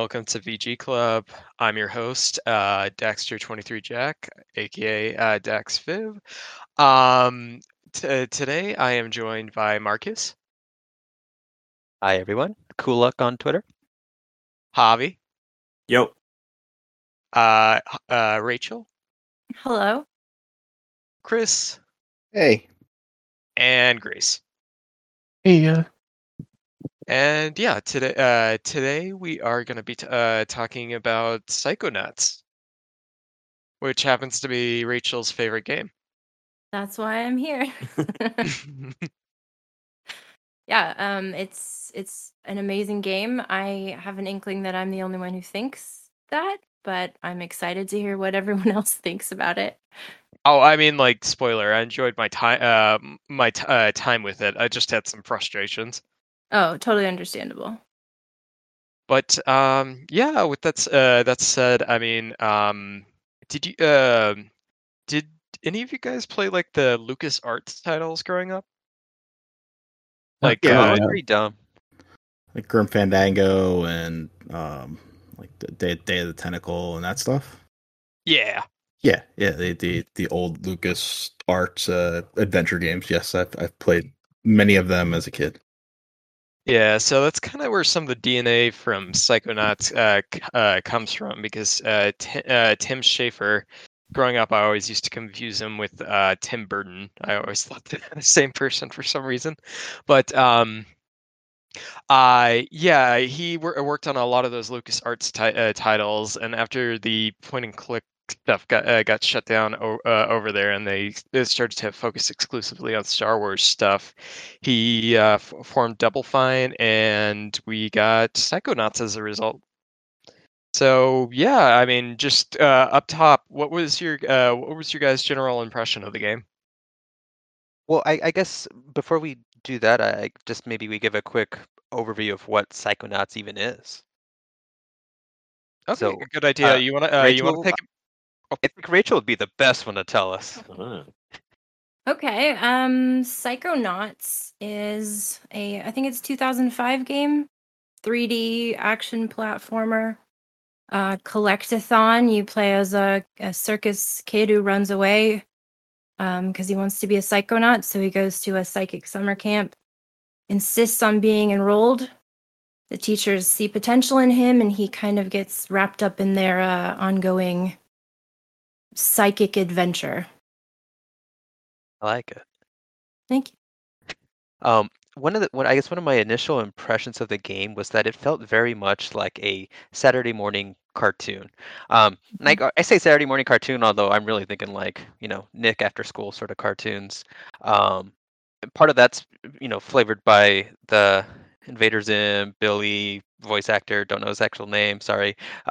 welcome to VG Club. I'm your host, Dexter23Jack, aka Dex Viv. Today I am joined by Marcus, Hi, everyone. Cool Luck on Twitter. Javi, Yo. Rachel, Hello. Chris, Hey. and Grace. Hey, And yeah, today we are going to be talking about Psychonauts, which happens to be Rachel's favorite game. That's why I'm here. Yeah, it's an amazing game. I have an inkling that I'm the only one who thinks that, but I'm excited to hear what everyone else thinks about it. Oh, I mean, like, spoiler. I enjoyed my time with it. I just had some frustrations. Oh, totally understandable. But yeah. With that said, I mean, did any of you guys play like the LucasArts titles growing up? Like, It's pretty dumb. like Grim Fandango and like the Day of the Tentacle and that stuff. yeah. Yeah, the old Lucas Arts adventure games. Yes, I've played many of them as a kid. Yeah, so that's kind of where some of the DNA from Psychonauts comes from, because Tim Schafer, growing up, I always used to confuse him with Tim Burton. I always thought they were the same person for some reason. But yeah, he worked on a lot of those LucasArts titles, and after the point and click stuff got shut down over there, and they started to focus exclusively on Star Wars stuff, he formed Double Fine, and we got Psychonauts as a result. So yeah, I mean, just up top, what was your guys' general impression of the game? Well, I guess before we do that, I just maybe we give a quick overview of what Psychonauts even is. Okay, So, good idea. You want to Rachel, take I think Rachel would be the best one to tell us. Okay, Psychonauts is I think it's 2005 game, 3D action platformer. Collectathon, you play as a circus kid who runs away because he wants to be a psychonaut, so he goes to a psychic summer camp, insists on being enrolled. The teachers see potential in him, and he kind of gets wrapped up in their ongoing psychic adventure. I like it. Thank you. One of my initial impressions of the game was that it felt very much like a Saturday morning cartoon. Like I say Saturday morning cartoon, although I'm really thinking like, Nick after school sort of cartoons. Part of that's, flavored by the Invader Zim, Billy, voice actor, don't know his actual name, sorry.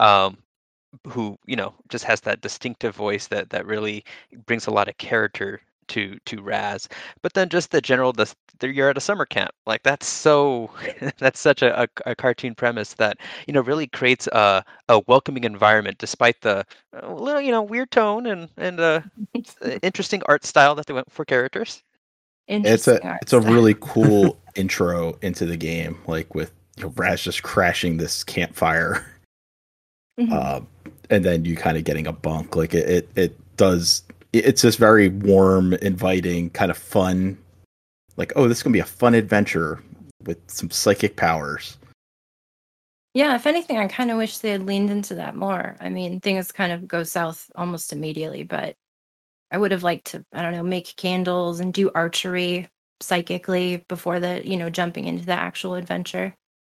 Who, just has that distinctive voice that really brings a lot of character to Raz. But then just the general you're at a summer camp. Like that's so that's such a cartoon premise that, really creates a welcoming environment despite the little, weird tone and interesting art style that they went for characters. It's a really cool intro into the game, like with Raz just crashing this campfire. Mhm. And then you kind of getting a bunk. Like it does. It's this very warm, inviting, kind of fun. Like, oh, this is gonna be a fun adventure with some psychic powers. Yeah, if anything, I kind of wish they had leaned into that more. I mean, things kind of go south almost immediately, but I would have liked to, I don't know, make candles and do archery psychically before jumping into the actual adventure.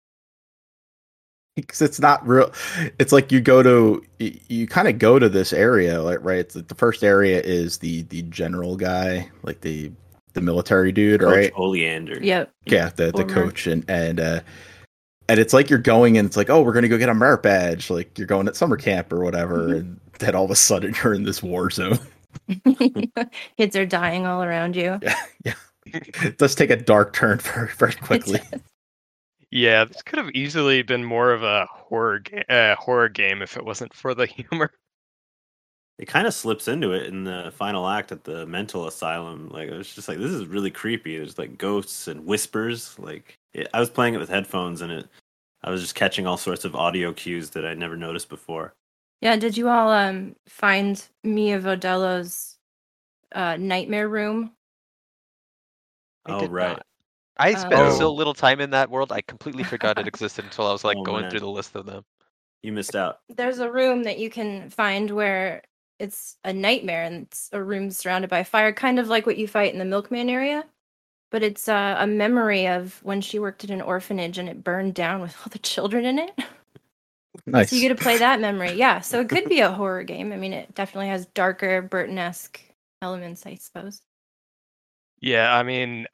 Because it's not real. It's like you kind of go to this area, like, right? It's like the first area is the general guy, like the military dude, Coach right? Oleander. Yep. Yeah, the coach, and it's like you're going, and it's like, oh, we're gonna go get a merit badge, like you're going at summer camp or whatever, Mhm. and then all of a sudden you're in this war zone. Kids are dying all around you. Yeah. It does take a dark turn very, very quickly. Yeah, this could have easily been more of a horror game if it wasn't for the humor. It kind of slips into it in the final act at the mental asylum. Like it was just like, this is really creepy. There's like ghosts and whispers. Like I was playing it with headphones, and I was just catching all sorts of audio cues that I never noticed before. Yeah, did you all find Mia Vodello's nightmare room? I Oh, did right. not. I spent Oh. so little time in that world. I completely forgot it existed until I was like Oh, going man. through the list of them. You missed out. There's a room that you can find where it's a nightmare, and it's a room surrounded by fire, kind of like what you fight in the Milkman area. But it's a memory of when she worked at an orphanage and it burned down with all the children in it. Nice. So you get to play that memory. Yeah, so it could be a horror game. I mean, it definitely has darker Burton-esque elements, I suppose. Yeah, I mean,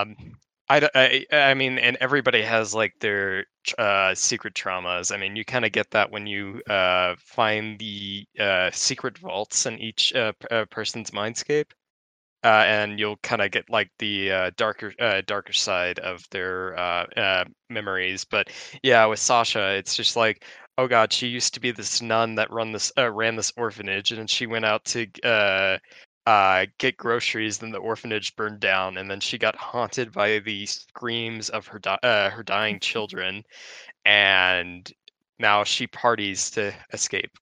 I mean, and everybody has like their secret traumas. I mean, you kind of get that when you find the secret vaults in each person's mindscape, and you'll kind of get like the darker side of their memories. But yeah, with Sasha, it's just like, oh god, she used to be this nun that ran this orphanage, and she went out to get groceries. Then the orphanage burned down, and then she got haunted by the screams of her dying children, and now she parties to escape.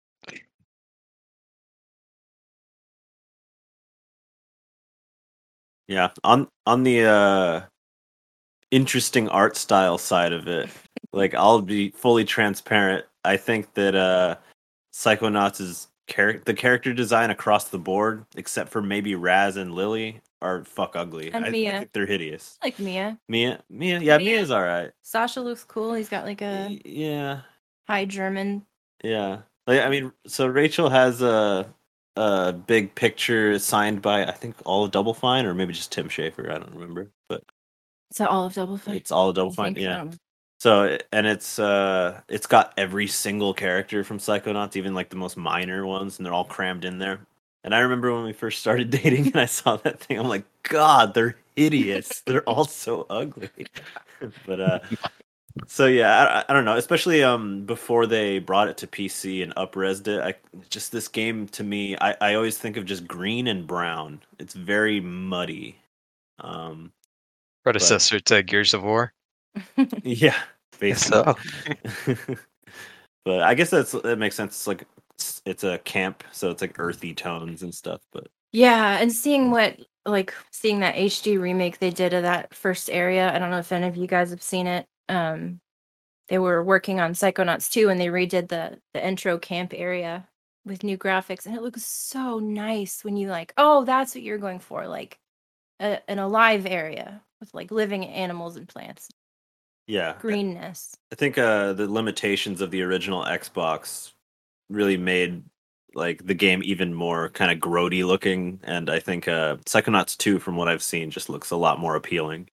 Yeah, on the interesting art style side of it, like I'll be fully transparent. I think that Psychonauts is the character design across the board, except for maybe Raz and Lily, are fuck ugly. And I Mia. think they're hideous. Like Mia. Yeah, Mia. Mia's all right. Sasha looks cool. He's got like a Yeah, high German. yeah. Like, I mean, so Rachel has a big picture signed by, I think, all of Double Fine, or maybe just Tim Schafer. I don't remember, but Is that all of Double Fine? it's all of Double I Fine. think? I Yeah. don't know. So, and it's got every single character from Psychonauts, even like the most minor ones, and they're all crammed in there. And I remember when we first started dating, and I saw that thing, I'm like, God, they're hideous. They're all so ugly. But so yeah, I don't know. Especially before they brought it to PC and up-resed it, just this game to me, I always think of just green and brown. It's very muddy. Predecessor to Gears of War. Yeah, basically. So But I guess that makes sense. It's like it's a camp, so it's like earthy tones and stuff. But Yeah, and seeing that HD remake they did of that first area. I don't know if any of you guys have seen it. They were working on Psychonauts 2 and they redid the intro camp area with new graphics, and it looks so nice when you like, oh, that's what you're going for, like an alive area with like living animals and plants, yeah, greenness. I think the limitations of the original Xbox really made like the game even more kind of grody looking, and I think Psychonauts 2, from what I've seen, just looks a lot more appealing.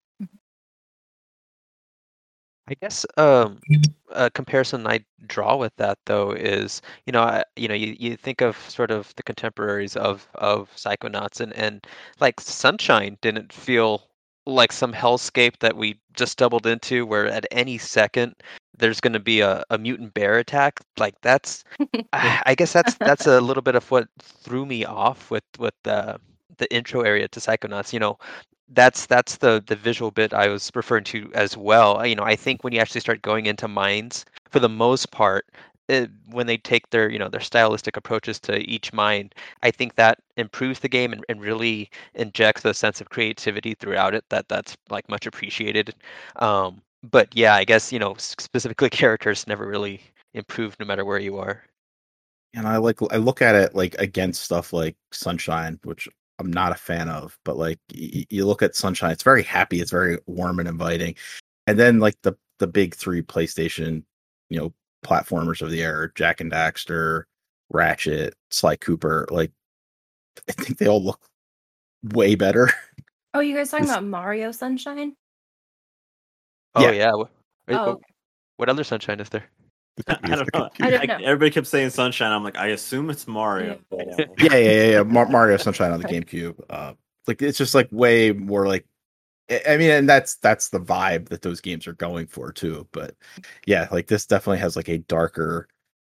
I guess a comparison I draw with that though is, you think of sort of the contemporaries of Psychonauts, and like Sunshine didn't feel like some hellscape that we just stumbled into where at any second there's going to be a mutant bear attack. Like that's I guess that's a little bit of what threw me off with the intro area to Psychonauts. That's the visual bit I was referring to as well. I think when you actually start going into mines, for the most part, when they take their their stylistic approaches to each mine, I think that improves the game and really injects a sense of creativity throughout it. That's like much appreciated. But yeah, I guess specifically characters never really improve no matter where you are. And I look at it like against stuff like Sunshine, which I'm not a fan of, but like you look at Sunshine, it's very happy, it's very warm and inviting. And then like the big three PlayStation, platformers of the era, Jak and Daxter, Ratchet, Sly Cooper, like I think they all look way better. Oh, you guys talking about Mario Sunshine? Oh Yeah. yeah. What other Sunshine is there? I don't know. I don't know. Everybody kept saying Sunshine. I'm like, I assume it's Mario. Yeah. Mario Sunshine on the GameCube. Like it's just like way more like, I mean, and that's the vibe that those games are going for too. But yeah, like this definitely has like a darker,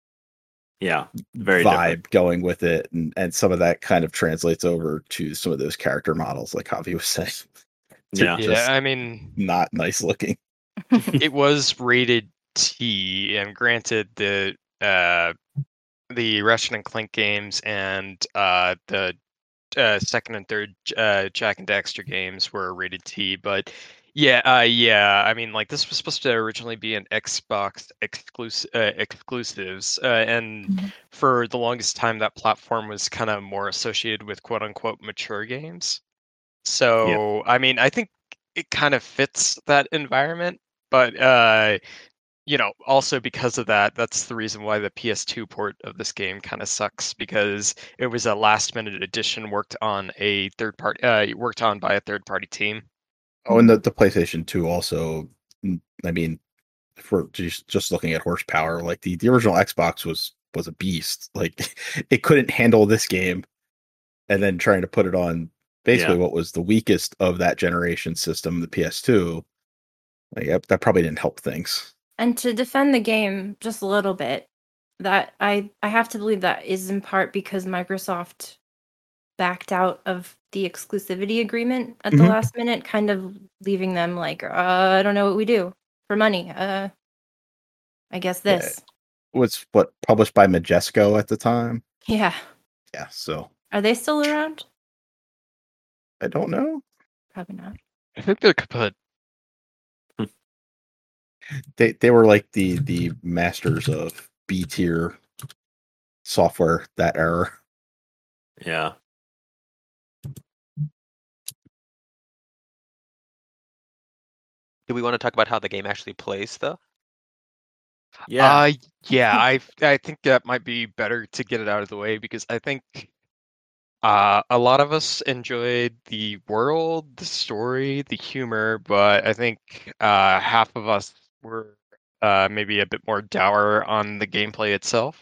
very vibe different. going with it, and some of that kind of translates over to some of those character models, like Javi was saying. Yeah. Just I mean, not nice looking. it was rated T. And granted, the Ratchet and Clank games and the second and third Jack and Daxter games were rated T, but yeah, I mean, like this was supposed to originally be an Xbox exclusives, and Mhm. for the longest time, that platform was kind of more associated with quote unquote mature games. So, I mean, I think it kind of fits that environment, but also because of that, that's the reason why the PS2 port of this game kind of sucks, because it was a last minute addition worked on by a third party team. Oh, and the PlayStation 2 also. I mean, if we're just looking at horsepower, like the original Xbox was a beast. Like it couldn't handle this game, and then trying to put it on basically what was the weakest of that generation system, the PS2. Like that probably didn't help things. And to defend the game just a little bit, that I have to believe that is in part because Microsoft backed out of the exclusivity agreement at the last minute, kind of leaving them like, I don't know what we do for money. I guess this. Was what published by Majesco at the time. Yeah. Yeah, so Are they still around? I don't know. Probably not. I think they're kaput. They were like the masters of B tier software that era. Yeah. Do we want to talk about how the game actually plays, though? Yeah. Yeah, I think that might be better to get it out of the way, because I think a lot of us enjoyed the world, the story, the humor, but I think half of us were maybe a bit more dour on the gameplay itself.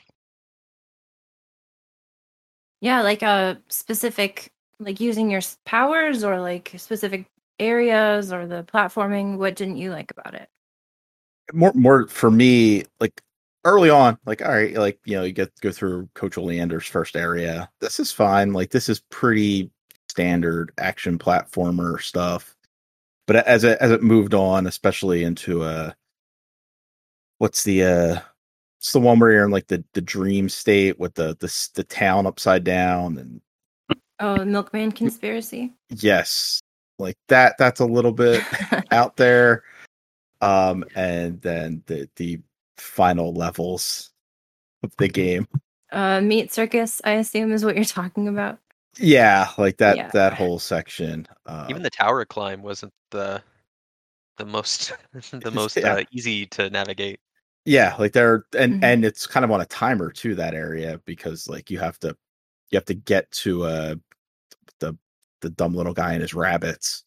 Yeah, like a specific, like using your powers or like specific areas or the platforming. What didn't you like about it? More for me, like early on, like all right, like you go through Coach Oleander's first area. This is fine. Like this is pretty standard action platformer stuff. But as it moved on, especially into what's the one where you're in like the dream state with the town upside down, and Oh, Milkman Conspiracy. yes, like that's a little bit out there. And then the final levels of the game. Meat Circus, I assume, is what you're talking about. Yeah, like that Yeah. that whole section. Even the tower climb wasn't the most the most Yeah. easy to navigate. Yeah, like there Mhm. and it's kind of on a timer too, that area, because like you have to get to the dumb little guy and his rabbits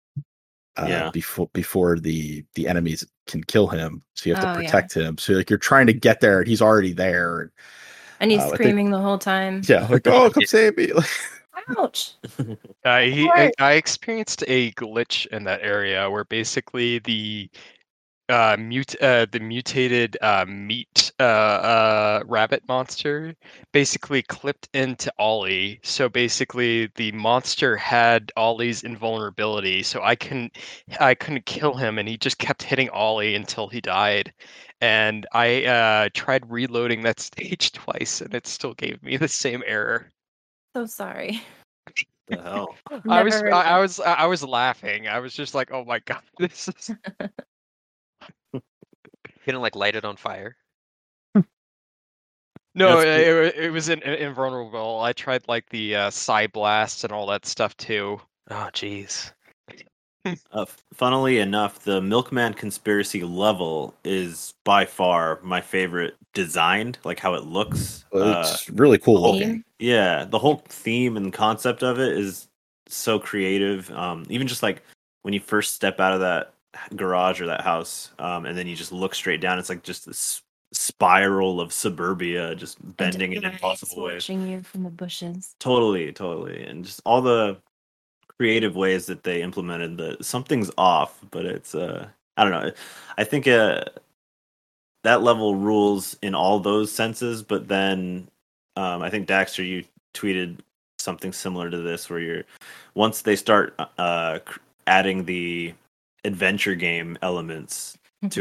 before the enemies can kill him, so you have to protect him. So like you're trying to get there and he's already there, and he's screaming the whole time. Yeah, like, oh, come save me. Ouch. I experienced a glitch in that area where basically the mutated meat rabbit monster basically clipped into Ollie. So basically the monster had Ollie's invulnerability, so I couldn't kill him, and he just kept hitting Ollie until he died. And I tried reloading that stage twice, and it still gave me the same error. So sorry. The hell. I was laughing. I was just like, oh my god, this is. Couldn't like light it on fire. No, it was invulnerable. I tried like the Psy Blast and all that stuff too. Oh, jeez. Funnily enough, the Milkman Conspiracy level is by far my favorite designed, like how it looks. It's really cool looking. Yeah, the whole theme and concept of it is so creative. Even just like when you first step out of that garage or that house, and then you just look straight down, it's like just this spiral of suburbia just bending in impossible ways. Watching you from the bushes. Totally. And just all the creative ways that they implemented something's off, but it's I don't know. I think that level rules in all those senses, but then I think Daxter, you tweeted something similar to this, where once they start adding the adventure game elements to it,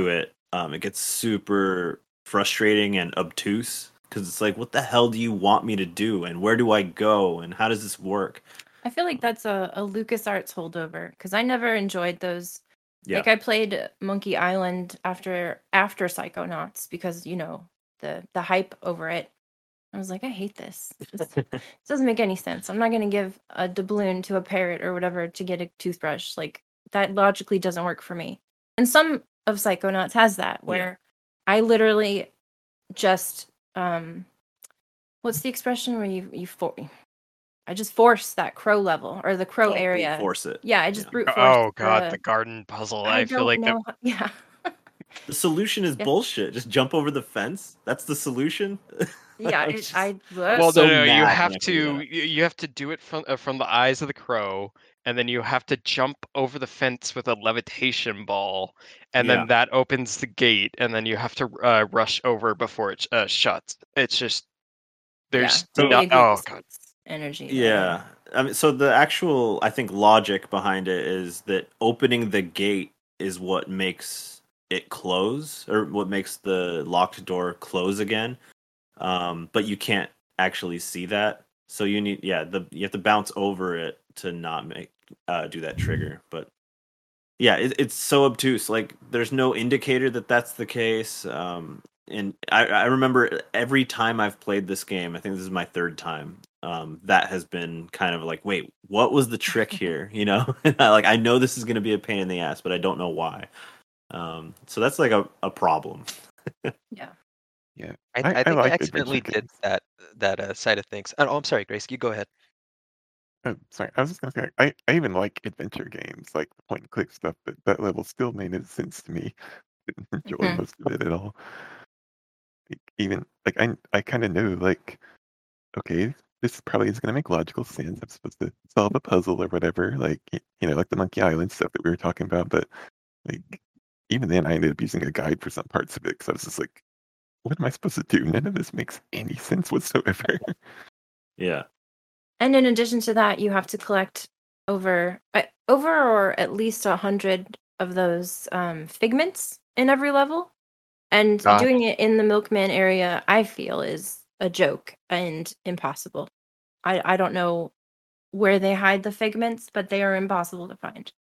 it gets super frustrating and obtuse because it's like, what the hell do you want me to do, and where do I go, and how does this work? I feel like that's a LucasArts holdover because I never enjoyed those. Yeah. Like I played Monkey Island after Psychonauts because the hype over it. I was like, I hate this. This doesn't make any sense. I'm not going to give a doubloon to a parrot or whatever to get a toothbrush. Like that logically doesn't work for me. And some of Psychonauts has that where I literally just what's the expression where I just force that crow level or the crow area. Force it. Yeah, I just brute force. Oh god, the garden puzzle. I feel like know. Yeah. The solution is bullshit. Just jump over the fence. That's the solution. Yeah, well, so no, you mad have when I figure to you have to do it from the eyes of the crow, and then you have to jump over the fence with a levitation ball, and Yeah. then that opens the gate, and then you have to rush over before it shuts. It's just there's yeah, oh god. Energy. Yeah. I mean, so the actual, I think, logic behind it is that opening the gate is what makes it close, or what makes the locked door close again. But you can't actually see that, so you need, you have to bounce over it to not make do that trigger. But yeah, it's so obtuse. Like, there's no indicator that that's the case. And I remember every time I've played this game, I think this is my third time. That has been kind of like, wait, what was the trick here? Like, I know this is going to be a pain in the ass, but I don't know why. So that's like a problem. Yeah. Yeah, I think like I accidentally did that side of things. Oh, I'm sorry, Grace. You go ahead. Oh, sorry, I was just gonna say I even like adventure games, like point and click stuff. But that level still made no sense to me. Didn't enjoy most of it at all. Even like I kind of knew, like, okay, this probably is gonna make logical sense. I'm supposed to solve a puzzle or whatever, like like the Monkey Island stuff that we were talking about. But like even then, I ended up using a guide for some parts of it because I was just like, what am I supposed to do? None of this makes any sense whatsoever. Yeah. And in addition to that, you have to collect over or at least 100 of those figments in every level. And God. doing it in the Milkman area, I feel, is a joke and impossible. I don't know where they hide the figments, but they are impossible to find.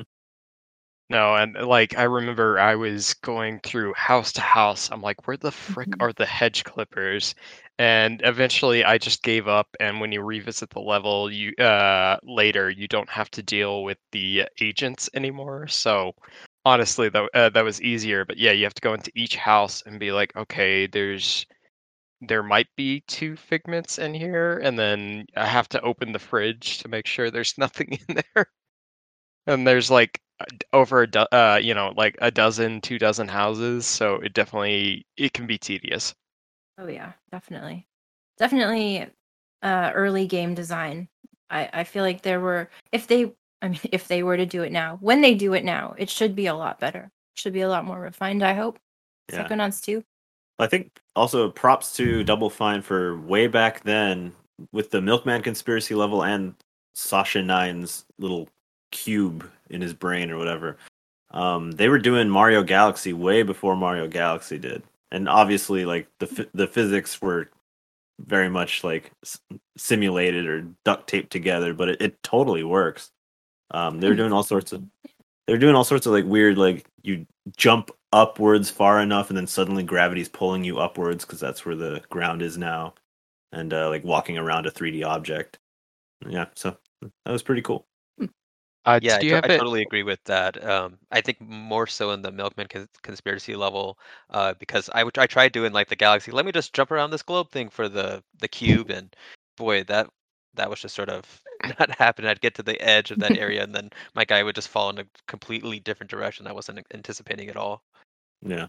No, and like I remember I was going through house to house. I'm like, where the frick are the hedge clippers? And eventually I just gave up, and when you revisit the level, you later you don't have to deal with the agents anymore. So honestly, that was easier. But yeah, you have to go into each house and be like, okay, there might be 2 figments in here, and then I have to open the fridge to make sure there's nothing in there. And there's like over like a dozen, 2 dozen houses, so it can be tedious. Oh yeah, definitely. Definitely early game design. I feel like there were if they were to do it now, when they do it now, it should be a lot better. Should be a lot more refined, I hope. Yeah. Psychonauts 2. I think also props to Double Fine for way back then with the Milkman conspiracy level and Sasha Nine's little cube in his brain or whatever. They were doing Mario Galaxy way before Mario Galaxy did, and obviously, like, the physics were very much like simulated or duct taped together, but it totally works. They're doing all sorts of like weird, like, you jump upwards far enough and then suddenly gravity's pulling you upwards because that's where the ground is now, and like walking around a 3D object. Yeah, so that was pretty cool. Yeah, Do you I have it? totally agree with that. I think more so in the Milkman conspiracy level, because I tried doing like the Galaxy. Let me just jump around this globe thing for the cube, and boy, that was just sort of not happening. I'd get to the edge of that area, and then my guy would just fall in a completely different direction I wasn't anticipating at all. Yeah.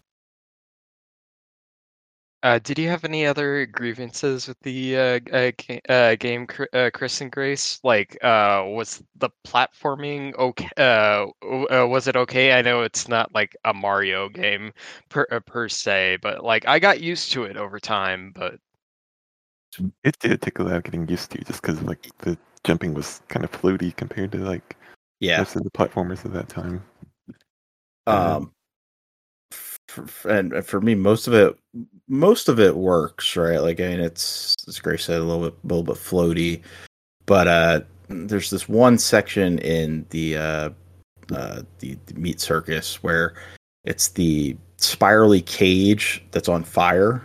Did you have any other grievances with the game, Chris and Grace? Like, was the platforming okay? Was it okay? I know it's not like a Mario game per se, but like I got used to it over time. But It did take a lot of getting used to, just because like the jumping was kind of floaty compared to like most of the platformers of that time. and for me, most of it works, right? Like, I mean, it's as Grace said, a little bit floaty, but there's this one section in the meat circus where it's the spirally cage that's on fire.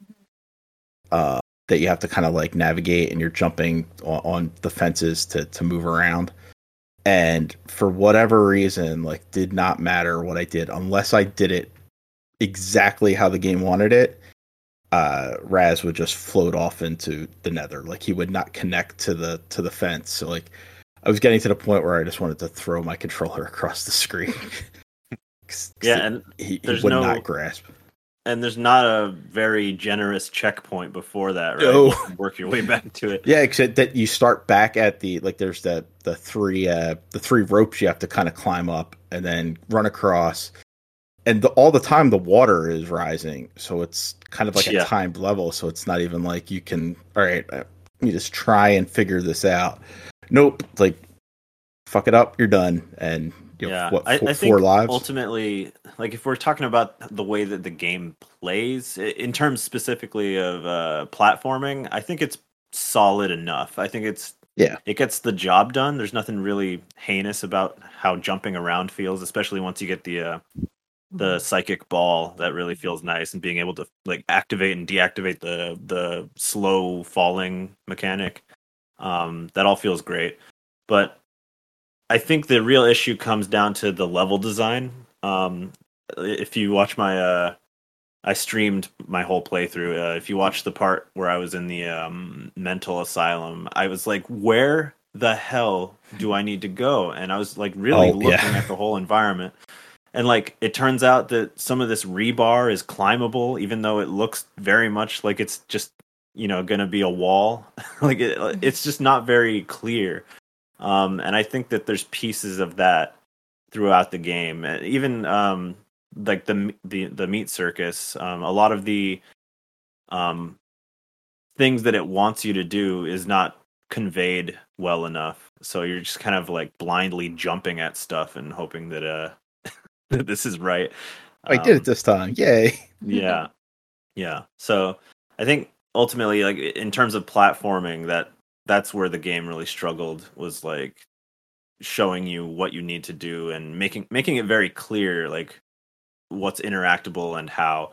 That you have to kind of like navigate, and you're jumping on the fences to move around. And for whatever reason, like, did not matter what I did unless I did it exactly how the game wanted it. Raz would just float off into the nether. Like, he would not connect to the fence. So like, I was getting to the point where I just wanted to throw my controller across the screen. Yeah, and he would not grasp. And there's not a very generous checkpoint before that, right? No. You can work your way back to it. Yeah, except that you start back at there's the three ropes you have to kind of climb up and then run across, and all the time the water is rising, so it's kind of like a timed level. So it's not even like you can, all right, you just try and figure this out. Nope, like, fuck it up, you're done, and I think 4 lives. Ultimately, like, if we're talking about the way that the game plays, in terms specifically of platforming, I think it's solid enough. I think it gets the job done. There's nothing really heinous about how jumping around feels, especially once you get the psychic ball. That really feels nice, and being able to like activate and deactivate the slow falling mechanic. That all feels great, but I think the real issue comes down to the level design. If you watch I streamed my whole playthrough. If you watch the part where I was in the mental asylum, I was like, where the hell do I need to go? And I was like really looking at the whole environment. And like, it turns out that some of this rebar is climbable, even though it looks very much like it's just, going to be a wall. Like, it's just not very clear. And I think that there's pieces of that throughout the game. Even like the meat circus, a lot of the things that it wants you to do is not conveyed well enough. So you're just kind of like blindly jumping at stuff and hoping that that this is right. I did it this time. Yay. Yeah. So I think ultimately, like, in terms of platforming, that's where the game really struggled, was like showing you what you need to do and making it very clear, like, what's interactable and how.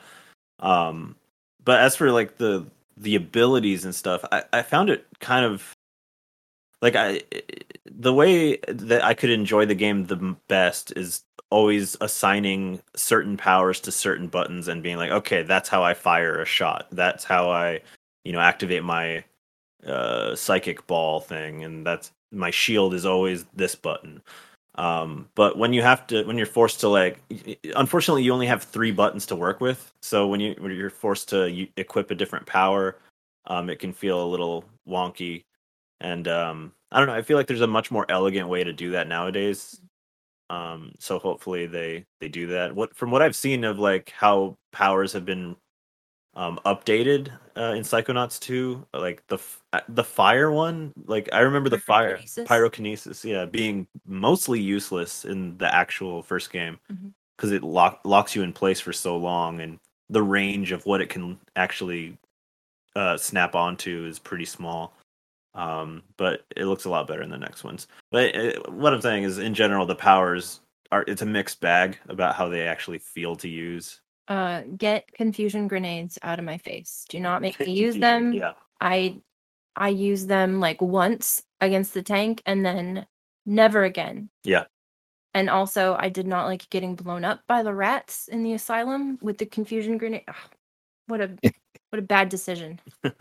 But as for like the abilities and stuff, I found it kind of like the way that I could enjoy the game the best is always assigning certain powers to certain buttons and being like, okay, that's how I fire a shot. That's how I, activate my psychic ball thing, and that's my shield is always this button. But when you're forced to, like, unfortunately you only have 3 buttons to work with, so when you're forced to equip a different power, it can feel a little wonky. And I don't know, I feel like there's a much more elegant way to do that nowadays. So hopefully they do that. From what I've seen of like how powers have been updated in Psychonauts 2, like the fire one, like I remember the pyrokinesis, being mostly useless in the actual first game, because it locks you in place for so long, and the range of what it can actually snap onto is pretty small. But it looks a lot better in the next ones. But what I'm saying is, in general, the powers it's a mixed bag about how they actually feel to use. Get confusion grenades out of my face. Do not make me use them. Yeah. I use them like once against the tank and then never again. Yeah. And also, I did not like getting blown up by the rats in the asylum with the confusion grenade. Ugh, what a bad decision.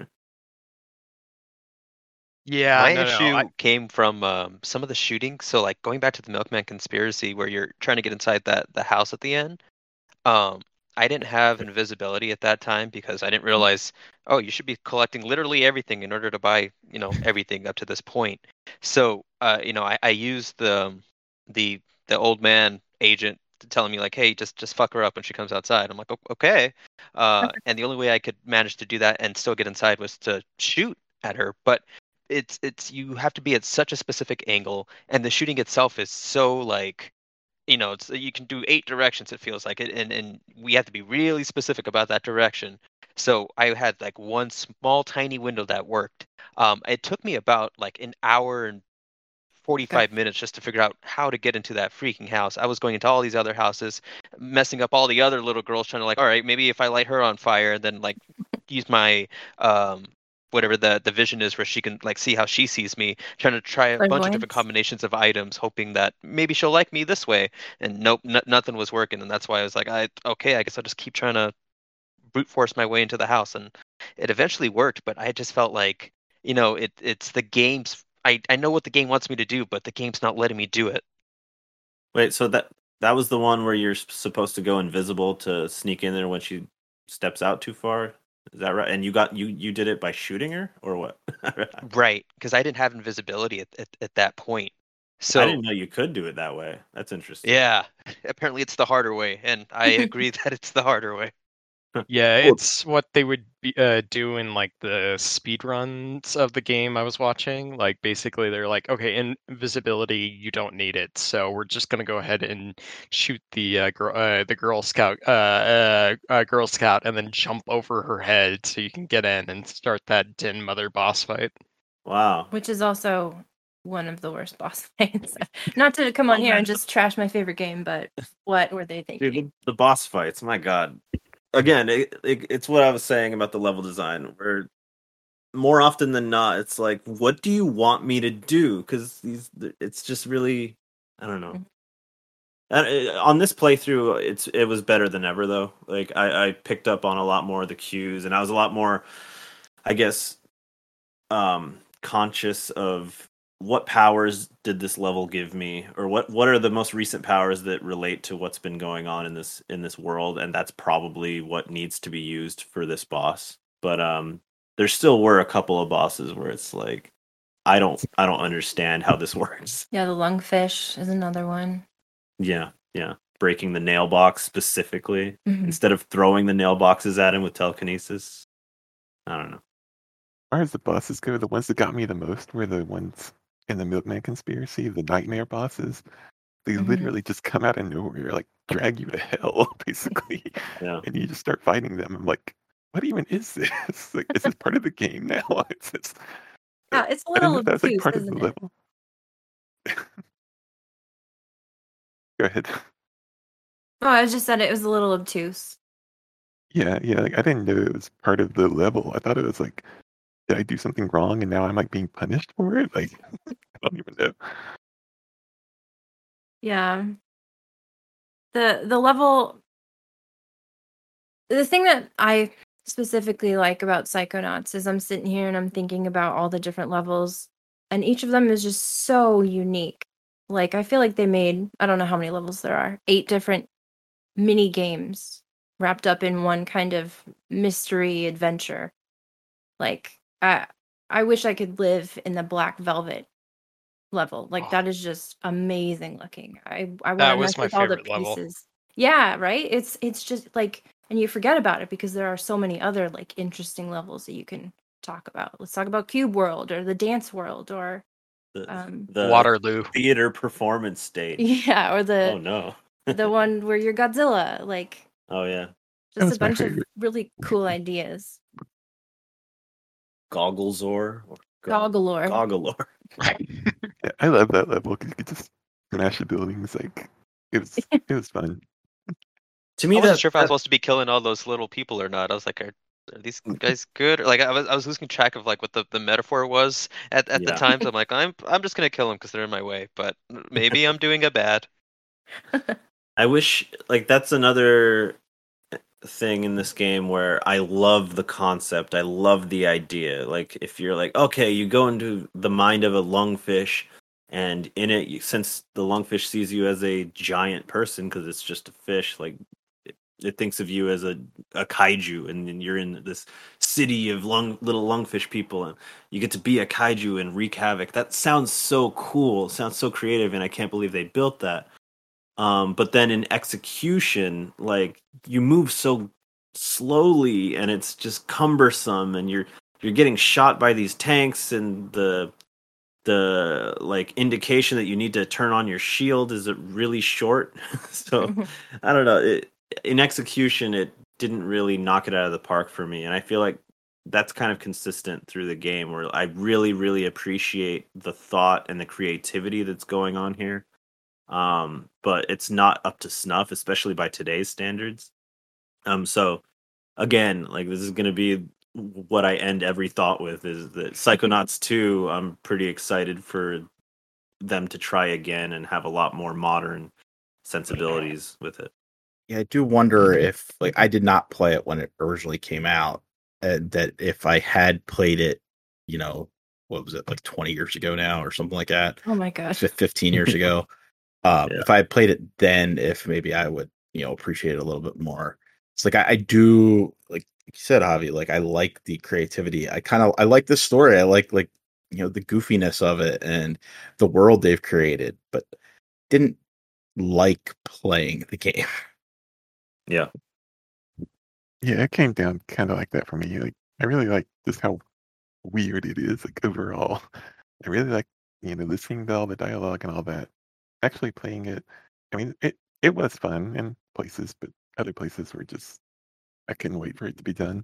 Yeah, My issue came from some of the shooting. So, like, going back to the Milkman conspiracy, where you're trying to get inside the house at the end. I didn't have invisibility at that time because I didn't realize, oh, you should be collecting literally everything in order to buy, everything up to this point. So, I used the old man agent telling me like, hey, just fuck her up when she comes outside. I'm like, okay. And the only way I could manage to do that and still get inside was to shoot at her. But it's you have to be at such a specific angle, and the shooting itself is so like it's you can do 8 directions. It feels like it, and we have to be really specific about that direction. So I had like one small tiny window that worked. It took me about like an hour and 45 minutes just to figure out how to get into that freaking house. I was going into all these other houses, messing up all the other little girls, trying to like, all right, maybe if I light her on fire, and then like use my whatever the vision is where she can like see how she sees me, trying to try a bunch of different Clairvoyance. combinations of items, hoping that maybe she'll like me this way. And nope, nothing was working. And that's why I was like, I guess I'll just keep trying to brute force my way into the house. And it eventually worked, but I just felt like, it's the game's. I know what the game wants me to do, but the game's not letting me do it. Wait, so that was the one where you're supposed to go invisible to sneak in there when she steps out too far? Is that right? And you did it by shooting her or what? Right, because I didn't have invisibility at that point. So I didn't know you could do it that way. That's interesting. yeah, apparently it's the harder way, and I agree that it's the harder way. Yeah, Cool. it's what they would do in like the speed runs of the game I was watching. Like basically, they're like, okay, invisibility, you don't need it, so we're just gonna go ahead and shoot the Girl Scout, Girl Scout, and then jump over her head so you can get in and start that Din Mother boss fight. Wow. Which is also one of the worst boss fights. Not to come on here and just trash my favorite game, but what were they thinking? Dude, the boss fights, my God. Again, it's what I was saying about the level design, where more often than not, it's like, what do you want me to do? Because it's just really, I don't know. On this playthrough, it was better than ever, though. Like, I picked up on a lot more of the cues, and I was a lot more, I guess, conscious of what powers did this level give me, or what are the most recent powers that relate to what's been going on in this world, and that's probably what needs to be used for this boss. But there still were a couple of bosses where it's like, I don't understand how this works. Yeah, the lungfish is another one. Yeah, breaking the nail box specifically Mhm. instead of throwing the nail boxes at him with telekinesis. I don't know. As far as the bosses go, the ones that got me the most were the ones in the Milkman Conspiracy, the nightmare bosses. They Mhm. literally just come out of nowhere, like drag you to hell, basically. Yeah. And you just start fighting them. I'm like, what even is this? Like, is this part of the game now? It's just, Yeah, it's a I didn't little know that was like obtuse, part of the isn't it? level. Go ahead. Oh, I just said it was a little obtuse. Yeah, like I didn't know it was part of the level. I thought it was like, did I do something wrong and now I'm like being punished for it? Like, I don't even know. Yeah. The level, the thing that I specifically like about Psychonauts is I'm sitting here and I'm thinking about all the different levels, and each of them is just so unique. Like, I feel like they made, I don't know how many levels there are, 8 different mini games wrapped up in one kind of mystery adventure. Like, I wish I could live in the Black Velvet level. Like, Oh. that is just amazing looking. I want That to was mess my with all the favorite level. pieces. Yeah, right? It's just like, and you forget about it because there are so many other like interesting levels that you can talk about. Let's talk about Cube World or the Dance World or The Waterloo. theater performance stage. yeah, or Oh the no. the one where you're Godzilla. Like, Oh yeah. That just a was my bunch of favorite. really cool ideas. Gogglezor. Or Goggalore. Goggalore. Yeah, I love that level because you could just smash the buildings. Like, it was fun. To I me, wasn't sure if I was supposed to be killing all those little people or not. I was like, are these guys good? Or, like, I was losing track of like what the metaphor was at the Yeah. time. So I'm like, I'm just gonna kill them because they're in my way. But maybe I'm doing a bad. I wish, like, that's another thing in this game where I love the concept. I love the idea. Like, if you're like, okay, you go into the mind of a lungfish, and in it, since the lungfish sees you as a giant person because it's just a fish, like, it thinks of you as a kaiju, and then you're in this city of little lungfish people, and you get to be a kaiju and wreak havoc. That sounds so cool. Sounds so creative, and I can't believe they built that. But then in execution, like, you move so slowly and it's just cumbersome, and you're getting shot by these tanks, and the the like indication that you need to turn on your shield is really short. So I don't know. In execution, it didn't really knock it out of the park for me, and I feel like that's kind of consistent through the game, where I really, really appreciate the thought and the creativity that's going on here. But it's not up to snuff, especially by today's standards. So again, like this is going to be what I end every thought with is that Psychonauts 2, I'm pretty excited for them to try again and have a lot more modern sensibilities with it. Yeah, I do wonder if, like, I did not play it when it originally came out, and that if I had played it, you know, what was it, like 20 years ago now or something like that, Oh my gosh. 15 years ago, if I had played it then, if maybe I would, appreciate it a little bit more. It's like I do, like you said, Javi, like I like the creativity. I like the story. I like the goofiness of it and the world they've created, but didn't like playing the game. Yeah. Yeah, it came down kind of like that for me. Like, I really like just how weird it is, like overall. I really like, listening to all the dialogue and all that. Actually playing it, I mean, it was fun in places, but other places were just, I couldn't wait for it to be done.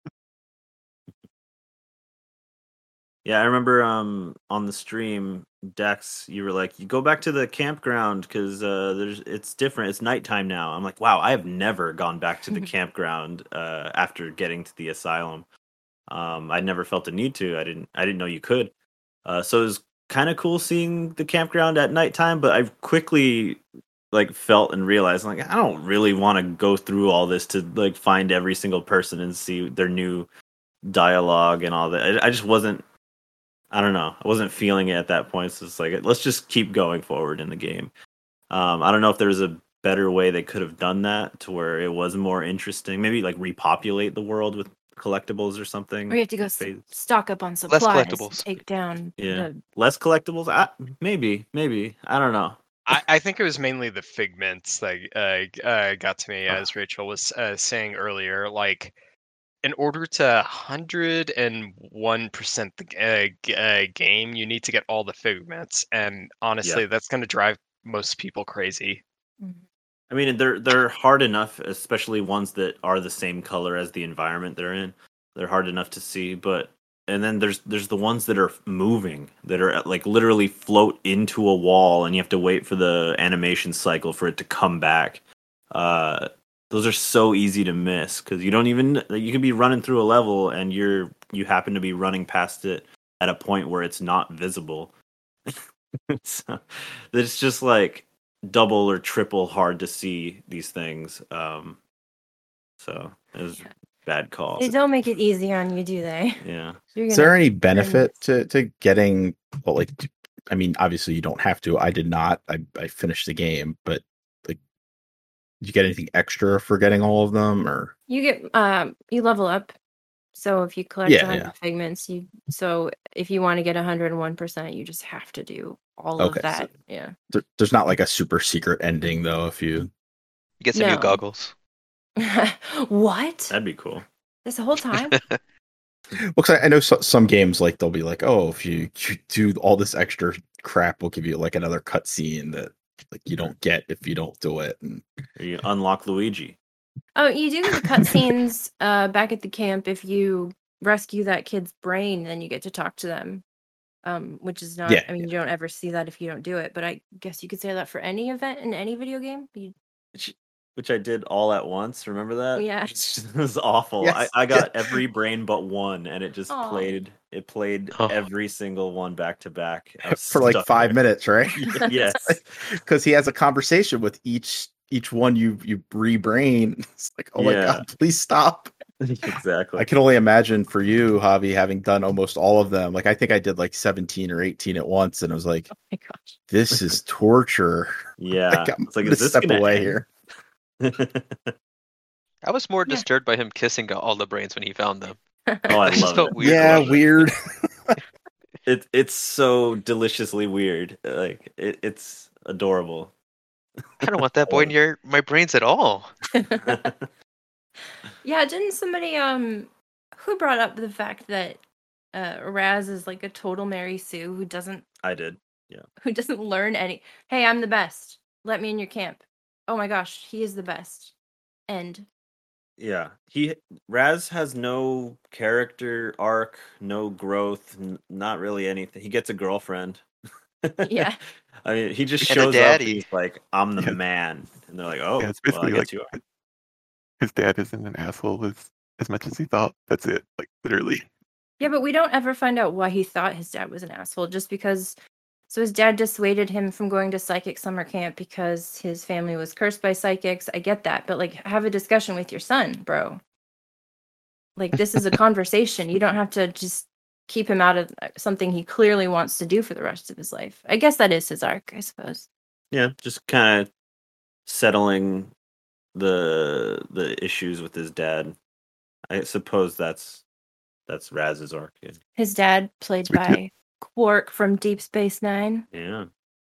Yeah, I remember on the stream, Dex, you were like, you go back to the campground because it's different. It's nighttime now. I'm like, wow, I have never gone back to the campground after getting to the asylum. I never felt the need to. I didn't know you could. So it was kind of cool seeing the campground at nighttime, but I quickly like felt and realized like I don't really want to go through all this to like find every single person and see their new dialogue and all that. I just wasn't. I don't know. I wasn't feeling it at that point. So it's like, let's just keep going forward in the game. I don't know if there was a better way they could have done that to where it was more interesting. Maybe like repopulate the world with collectibles or something. Or you have to go stock up on Less supplies. collectibles. Take down. Less collectibles. Maybe. I don't know. I think it was mainly the figments that got to me, as Rachel was saying earlier. Like, in order to 101% the game, you need to get all the figments, and honestly, that's going to drive most people crazy. I mean, they're hard enough, especially ones that are the same color as the environment they're in. They're hard enough to see, and then there's the ones that are moving, that are like literally float into a wall, and you have to wait for the animation cycle for it to come back. Those are so easy to miss because you can be running through a level and you happen to be running past it at a point where it's not visible. So it's just like double or triple hard to see these things. So it was a bad call. They don't make it easy on you, do they? Yeah. Is there any benefit to getting, well, like, I mean, obviously you don't have to. I did not. I finished the game, but like, did you get anything extra for getting all of them, or you get you level up? So if you collect 100 figments, so if you want to get 101%, you just have to do all of that. So there's not like a super secret ending though. If you get some new goggles. What? That'd be cool. This whole time. Looks like I know some games like they'll be like, oh, if you do all this extra crap, we'll give you like another cutscene that like you don't get if you don't do it, and you unlock Luigi. Oh, you do get the cutscenes back at the camp if you rescue that kid's brain, then you get to talk to them. Which is not. I mean, you don't ever see that if you don't do it. But I guess you could say that for any event in any video game. Which I did all at once. Remember that? Yeah. It was awful. Yes. I got every brain but one, and it just played. It played every single one back to back for like 5 minutes, right? Yes, because he has a conversation with each one you rebrain. It's like, oh my god, please stop. Exactly. I can only imagine for you, Javi, having done almost all of them. Like I think I did like 17 or 18 at once, and I was like, oh my gosh, this is torture. Yeah, it's like, is this step away here? I was more disturbed by him kissing all the brains when he found them. Oh, I love it. Weird. Yeah, weird. It's so deliciously weird. Like it's adorable. I don't want that boy near my brains at all. Yeah, didn't somebody who brought up the fact that Raz is like a total Mary Sue who doesn't I did. learn any. Hey, I'm the best. Let me in your camp. Oh my gosh, he is the best. And Yeah, Raz has no character arc, no growth, not really anything. He gets a girlfriend. yeah, I mean, he just And a shows up. daddy. He's like, "I'm the Yeah. man," and they're like, "Oh, Yeah, it's well, I basically guess like you are." his dad isn't an asshole as much as he thought. That's it. Like literally. yeah, but we don't ever find out why he thought his dad was an asshole. Just because. So his dad dissuaded him from going to psychic summer camp because his family was cursed by psychics. I get that, but like, have a discussion with your son, bro. Like, this is a conversation. You don't have to just keep him out of something he clearly wants to do for the rest of his life. I guess that is his arc, I suppose. Yeah, just kind of settling the issues with his dad. I suppose that's Raz's arc. Yeah. His dad, played Sweet. by Quark from Deep Space Nine. Yeah.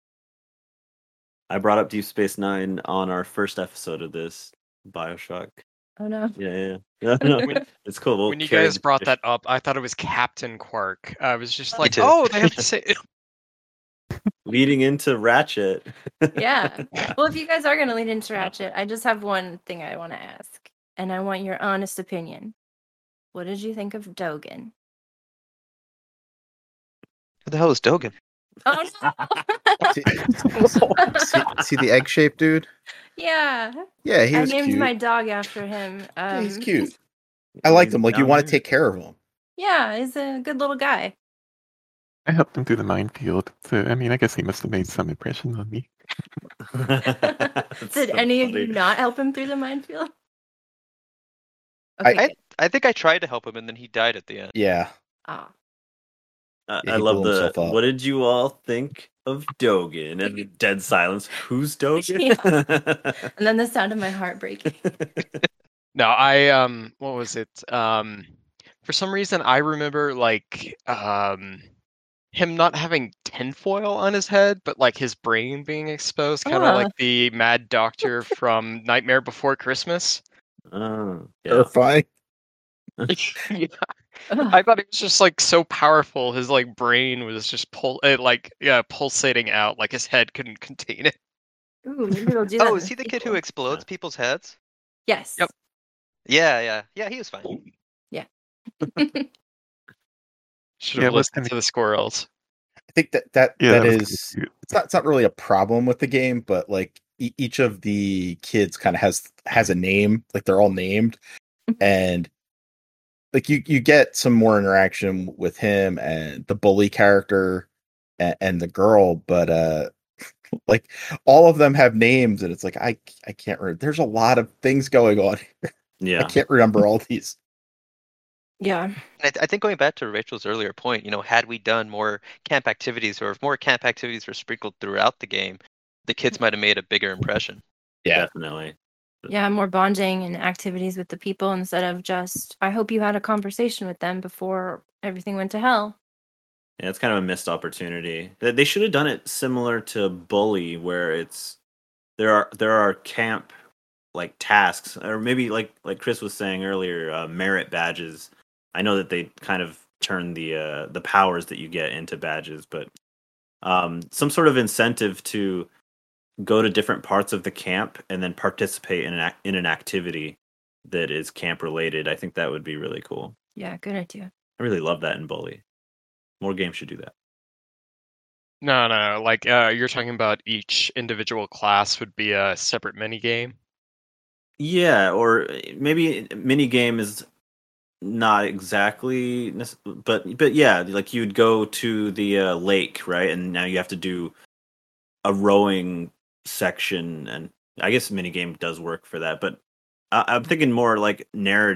I brought up Deep Space Nine on our first episode of this BioShock. Oh no. Yeah. No, it's cool. We'll When you carry guys the brought tradition. that up, I thought it was Captain Quark. I was just Me like, too. oh, they have to say. Leading into Ratchet. Yeah. Well, if you guys are going to lead into Ratchet, I just have one thing I want to ask, and I want your honest opinion. What did you think of Dogen? Who the hell is Dogen? Oh no! See the egg-shaped dude? Yeah. Yeah, he I was named cute. my dog after him. Yeah, he's cute. I liked him. Like, you Down want to there. take care of him. Yeah, he's a good little guy. I helped him through the minefield. So I mean, I guess he must have made some impression on me. That's Did so any of funny. you not help him through the minefield? I- Okay. I think I tried to help him, and then he died at the end. Yeah. Ah. Yeah, I he love blew the. himself up. What did you all think of Dogen? And dead silence. Who's Dogen? And then the sound of my heart breaking. No, what was it? For some reason, I remember like him not having tinfoil on his head, but like his brain being exposed, kind of Ah. like the Mad Doctor from Nightmare Before Christmas. Oh, yeah. Terrifying. Yeah. Ugh. I thought it was just like so powerful. His like brain was just pulsating out, like his head couldn't contain it. Ooh, maybe they'll do that. Oh, in is the he the kid who sequel. explodes people's heads? Yes. Yep. Yeah. He was fine. Should Yeah, have it was listened kinda- to the squirrels. I think that Yeah, that that was is kinda cute. it's not really a problem with the game, but like each of the kids kind of has a name, like they're all named, and like you get some more interaction with him and the bully character and the girl, but like all of them have names, and it's like I can't remember. There's a lot of things going on. I Yeah. can't remember all these. Yeah. And I think going back to Rachel's earlier point, had we done more camp activities, or if more camp activities were sprinkled throughout the game, the kids might have made a bigger impression. Yeah. Definitely. Yeah, more bonding and activities with the people instead of just, I hope you had a conversation with them before everything went to hell. Yeah, it's kind of a missed opportunity. They should have done it similar to Bully, where there are camp like tasks, or maybe like Chris was saying earlier, merit badges. I know that they kind of turn the powers that you get into badges, but some sort of incentive to go to different parts of the camp and then participate in an activity that is camp related. I think that would be really cool. Yeah, good idea. I really love that in Bully. More games should do that. No. Like you're talking about each individual class would be a separate mini game. Yeah, or maybe mini game is not exactly, but yeah, like you'd go to the lake, right? And now you have to do a rowing section, and I guess mini game does work for that. But I'm thinking more like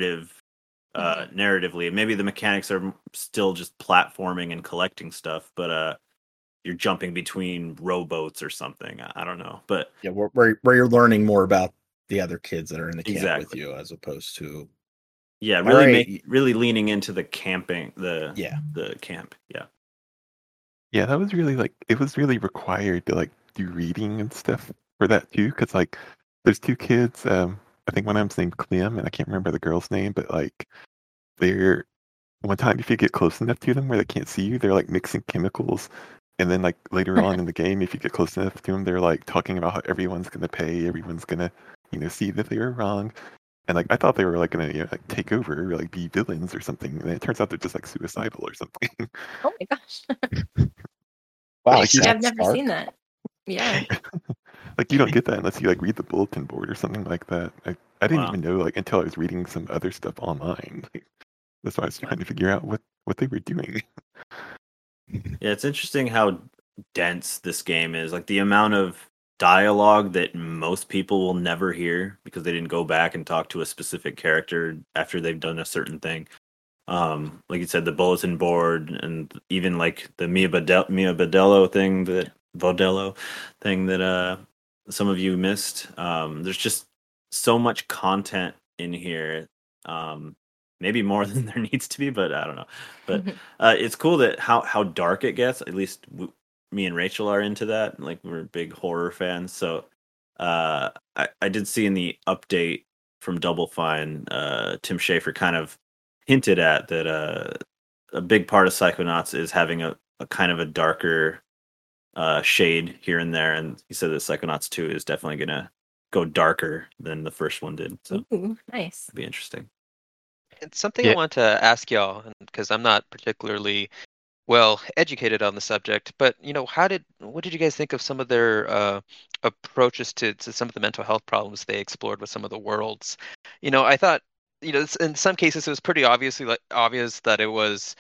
narratively. Maybe the mechanics are still just platforming and collecting stuff, but you're jumping between rowboats or something. I don't know, but Yeah, where you're learning more about the other kids that are in the camp with Exactly. you, as opposed to yeah, All right. really leaning into the camping, the camp. Yeah. Yeah, that was really it was really required to do reading and stuff for that too, because there's two kids. I think one of them's named Clem, and I can't remember the girl's name, but they're one time if you get close enough to them where they can't see you, they're like mixing chemicals. And then like later on in the game, if you get close enough to them, they're like talking about how everyone's gonna pay, everyone's gonna, see that they were wrong. And like I thought they were like gonna like take over, or, like be villains or something. And it turns out they're just like suicidal or something. Oh my gosh. Wow, Like, it's I've that never seen dark? that. Yeah. Like you don't get that unless you like read the bulletin board or something like that. I didn't Wow. even know like until I was reading some other stuff online. Like, that's why I was trying to figure out what they were doing. Yeah, it's interesting how dense this game is. Like the amount of dialogue that most people will never hear because they didn't go back and talk to a specific character after they've done a certain thing. Like you said, the bulletin board, and even like the Mia Bodello thing that some of you missed. There's just so much content in here. Maybe more than there needs to be, but I don't know. But it's cool that how dark it gets. At least me and Rachel are into that. Like we're big horror fans, so I did see in the update from Double Fine, Tim Schafer kind of hinted at that a big part of Psychonauts is having a kind of a darker shade here and there, and he said that Psychonauts 2 is definitely gonna go darker than the first one did. So Ooh, nice. it'll be interesting. It's something I Yeah. want to ask y'all, because I'm not particularly well educated on the subject, but what did you guys think of some of their approaches to some of the mental health problems they explored with some of the worlds? I thought, in some cases it was pretty obvious that it was,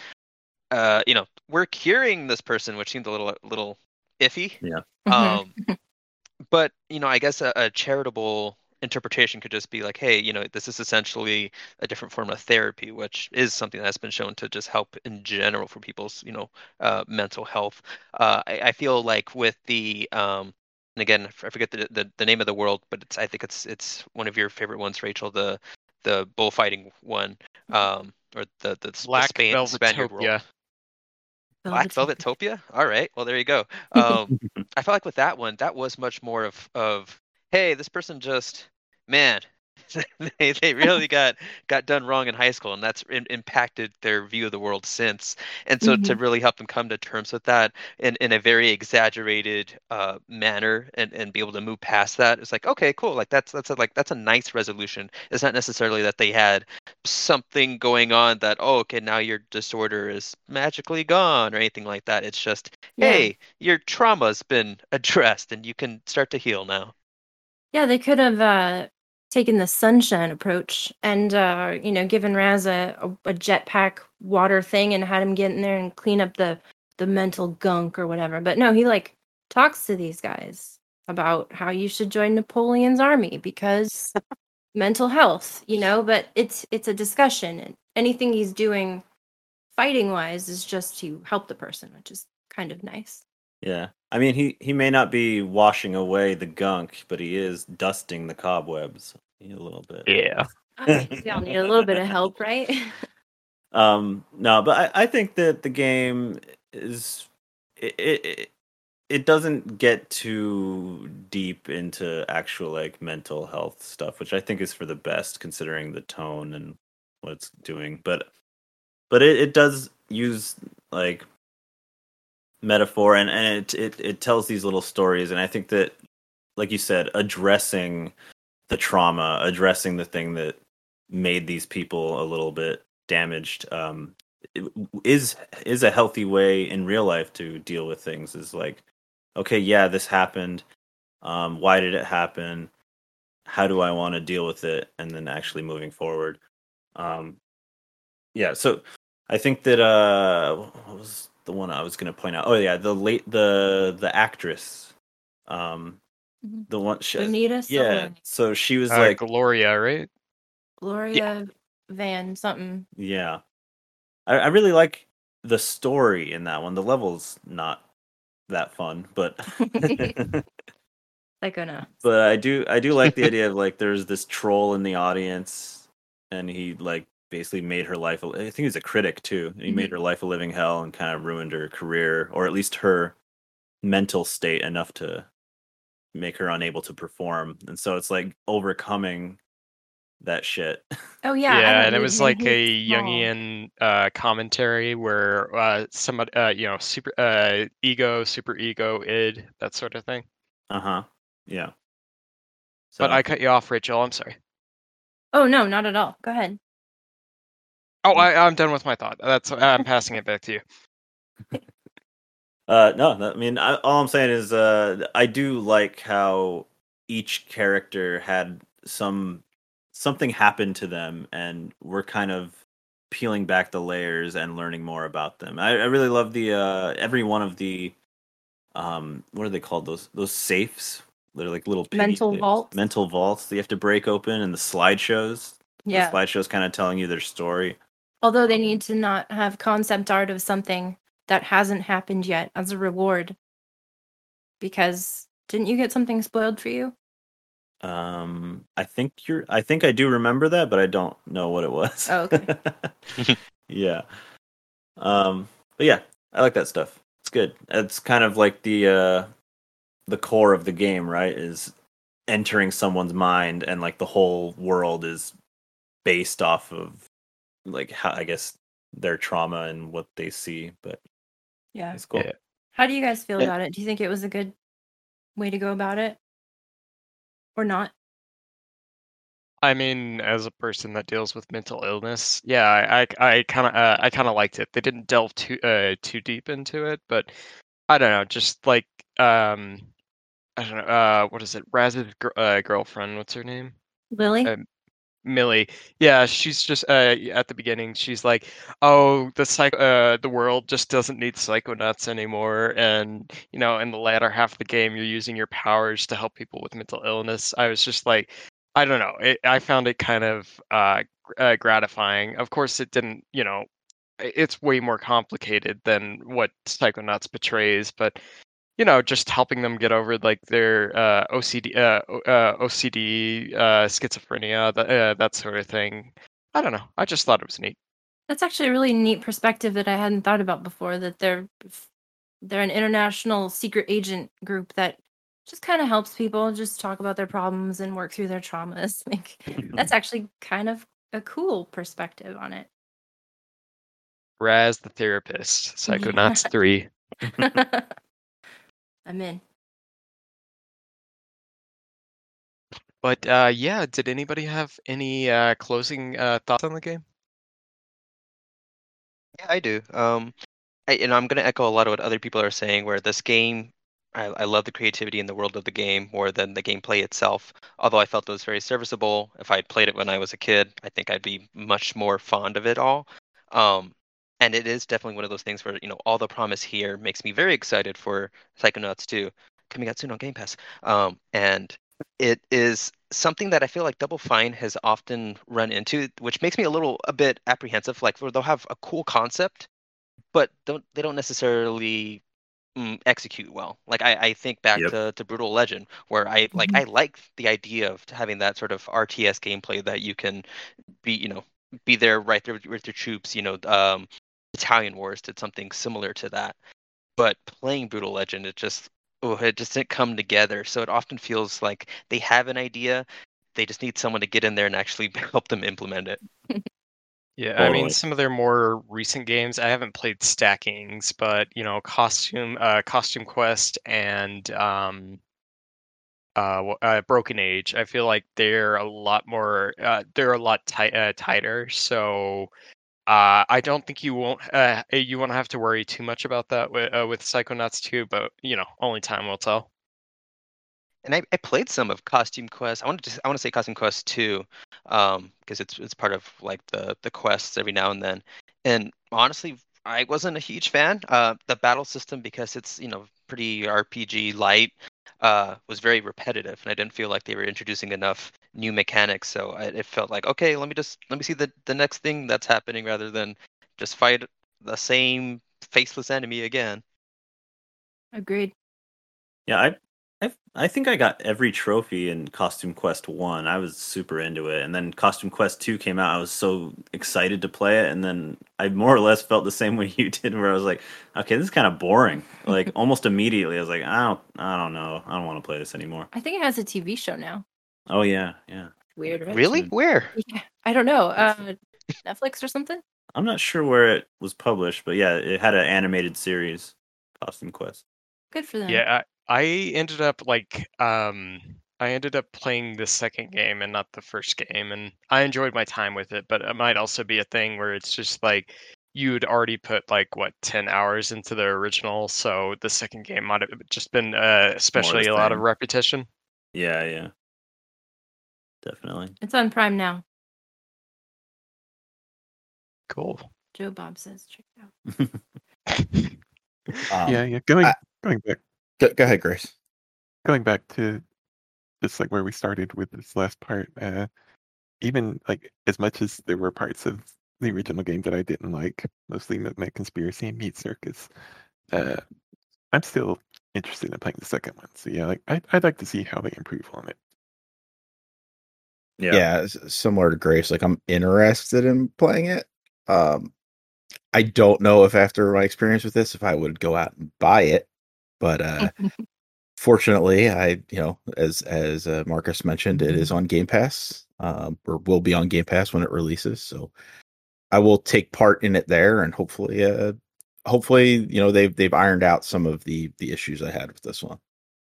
we're curing this person, which seemed a little iffy. Yeah. Um, but I guess a charitable interpretation could just be like, hey, this is essentially a different form of therapy, which is something that's been shown to just help in general for people's mental health. I feel like with the and again, I forget the name of the world, but I think it's one of your favorite ones, Rachel, the bullfighting one, or the Black Spaniard world. Velvetopia. Black Velvetopia? All right. Well, there you go. I felt like with that one, that was much more of hey, this person just, man, they really got done wrong in high school, and that's impacted their view of the world since. And so to really help them come to terms with that in a very exaggerated manner, and be able to move past that, it's like, okay, cool. Like that's a nice resolution. It's not necessarily that they had something going on that, oh, okay, now your disorder is magically gone or anything like that. It's just, Yeah. hey, your trauma's been addressed and you can start to heal now. Yeah, they could have taken the sunshine approach and given Raz a jetpack water thing and had him get in there and clean up the mental gunk or whatever. But no, he like talks to these guys about how you should join Napoleon's army because mental health, but it's a discussion, and anything he's doing fighting wise is just to help the person, which is kind of nice. Yeah. I mean, he may not be washing away the gunk, but he is dusting the cobwebs a little bit. Yeah. We all need a little bit of help, right? No, but I think that the game is it doesn't get too deep into actual like mental health stuff, which I think is for the best considering the tone and what it's doing. But it does use like metaphor, and it tells these little stories, and I think that, like you said, addressing the trauma, addressing the thing that made these people a little bit damaged, is a healthy way in real life to deal with things. Is like, okay, yeah, this happened. Why did it happen? How do I want to deal with it? And then actually moving forward. Yeah, so I think that what was the one I was going to point out? Oh yeah, the actress, the one Bonita yeah. Solanas. So she was like Gloria, right? Gloria Van something. Yeah, I really like the story in that one. The level's not that fun, but Psychonauts. but I do like the idea of like there's this troll in the audience, and he like basically made her life. I think he was a critic too. And he made her life a living hell and kind of ruined her career, or at least her mental state enough to make her unable to perform. And so it's like overcoming that shit. Oh yeah, I Yeah, don't and it need was him. like a He's small. Jungian commentary where somebody, super ego, super ego, id, that sort of thing. Yeah. But So I cut you off, Rachel. I'm sorry. Oh no, not at all. Go ahead. Oh, I'm done with my thought. I'm passing it back to you. no, I mean, all I'm saying is, I do like how each character had something happen to them, and we're kind of peeling back the layers and learning more about them. I really love the every one of the what are they called? Those safes. They're like little piggy Mental safes. vaults. Mental vaults that you have to break open, and the slideshows. Yeah. The slideshows kind of telling you their story. Although they need to not have concept art of something that hasn't happened yet as a reward. Because didn't you get something spoiled for you? I think I do remember that, but I don't know what it was. Oh, okay. Yeah. But yeah, I like that stuff. It's good. It's kind of like the core of the game, right? Is entering someone's mind, and like the whole world is based off of like how, I guess, their trauma and what they see. But Yeah. it's cool. Yeah. How do you guys feel Yeah. about it? Do you think it was a good way to go about it? Or not? I mean, as a person that deals with mental illness, yeah, I kind of liked it. They didn't delve too deep into it, but I don't know, just like I don't know, what is it? Raz's girlfriend, what's her name? Lily? Millie. Yeah, she's just at the beginning, she's like, "Oh, the world just doesn't need psychonauts anymore." And in the latter half of the game, you're using your powers to help people with mental illness. I was just like, I don't know. I found it kind of gratifying. Of course, it didn't. It's way more complicated than what Psychonauts portrays, but just helping them get over like their OCD, schizophrenia, that sort of thing. I don't know. I just thought it was neat. That's actually a really neat perspective that I hadn't thought about before, that they're an international secret agent group that just kind of helps people just talk about their problems and work through their traumas. Like that's actually kind of a cool perspective on it. Raz the therapist, Psychonauts 3. I'm in. But yeah, did anybody have any closing thoughts on the game? Yeah, I do. I'm going to echo a lot of what other people are saying, where this game, I love the creativity in the world of the game more than the gameplay itself. Although I felt it was very serviceable. If I'd played it when I was a kid, I think I'd be much more fond of it all. And it is definitely one of those things where, all the promise here makes me very excited for Psychonauts 2, coming out soon on Game Pass. And it is something that I feel like Double Fine has often run into, which makes me a bit apprehensive. Like, where they'll have a cool concept, but they don't necessarily execute well. Like I think back Yep. to Brutal Legend, where I like the idea of having that sort of RTS gameplay that you can be there right there with your troops. Italian Wars did something similar to that, but playing Brutal Legend, it just didn't come together. So it often feels like they have an idea, they just need someone to get in there and actually help them implement it. Yeah, I mean, Totally. some of their more recent games, I haven't played Stackings, but Costume Quest and Broken Age, I feel like they're a lot more, they're a lot tighter. So I don't think you won't have to worry too much about that with Psychonauts 2, but only time will tell. And I played some of Costume Quest. I want to say Costume Quest 2, because it's part of like the quests every now and then. And honestly, I wasn't a huge fan. The battle system, because it's pretty RPG light, was very repetitive, and I didn't feel like they were introducing enough new mechanics. So it felt like, okay, let me see the next thing that's happening rather than just fight the same faceless enemy again. Agreed. Yeah, I think I got every trophy in Costume Quest 1. I was super into it. And then Costume Quest 2 came out. I was so excited to play it. And then I more or less felt the same way you did, where I was like, okay, this is kind of boring. Like almost immediately, I was like, I don't know. I don't want to play this anymore. I think it has a TV show now. Oh yeah, yeah. Weird, right? Really? Mm. Where? Yeah, I don't know. Netflix or something? I'm not sure where it was published, but yeah, it had an animated series, Costume Quest. Good for them. Yeah, I ended up I ended up playing the second game and not the first game, and I enjoyed my time with it. But it might also be a thing where it's just like you'd already put like what 10 hours into the original, so the second game might have just been especially a lot of same. repetition. Yeah, definitely. It's on Prime now. Cool. Joe Bob says check it out. Yeah. Going I- back Go ahead, Grace. going back to just like where we started with this last part, even like as much as there were parts of the original game that I didn't like, mostly Midnight Conspiracy and Meat Circus, I'm still interested in playing the second one. So yeah, like I'd like to see how they improve on it. Yeah, similar to Grace. Like I'm interested in playing it. I don't know if after my experience with this, if I would go out and buy it, but fortunately, as Marcus mentioned, it is on Game Pass, or will be on Game Pass when it releases. So I will take part in it there, and hopefully, they've ironed out some of the issues I had with this one.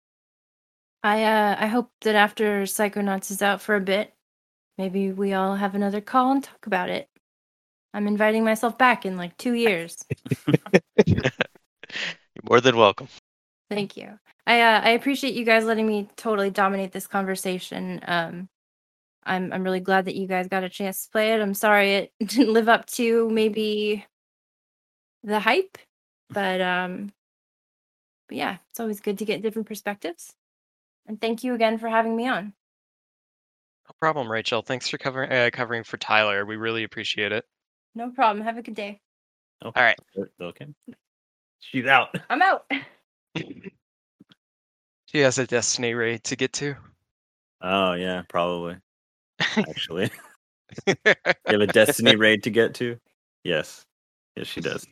I hope that after Psychonauts is out for a bit, maybe we all have another call and talk about it. I'm inviting myself back in like 2 years. You're more than welcome. Thank you. I appreciate you guys letting me totally dominate this conversation. I'm really glad that you guys got a chance to play it. I'm sorry it didn't live up to maybe the hype, but yeah, it's always good to get different perspectives. And thank you again for having me on. No problem, Rachel. Thanks for covering for Tyler. We really appreciate it. No problem. Have a good day. Oh, All right. Okay. She's out. I'm out. She has a Destiny raid to get to. Oh yeah, probably. Actually, you have a Destiny raid to get to. Yes, she does.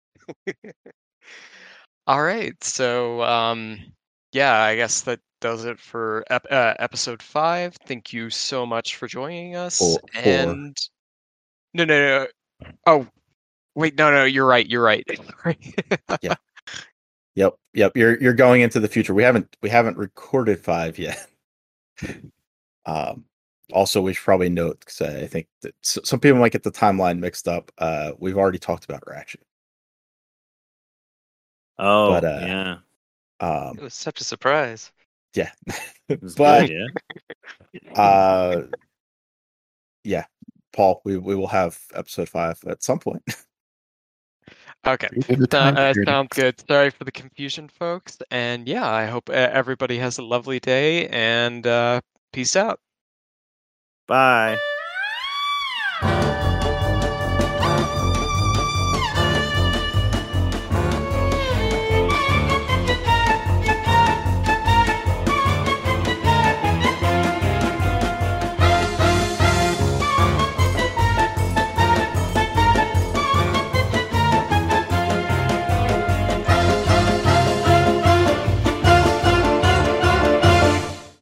All right, so yeah, I guess that does it for episode 5. Thank you so much for joining us. Four. And no. Oh, wait, no, you're right. Yeah. Yep. You're going into the future. We haven't recorded 5 yet. Also, we should probably note, because I think that some people might get the timeline mixed up. We've already talked about Ratchet. Oh, But, yeah. It was such a surprise. Yeah. It was But good, yeah. yeah, Paul, we will have episode 5 at some point. Okay, sounds good. Sorry for the confusion, folks. And yeah, I hope everybody has a lovely day, and peace out. Bye.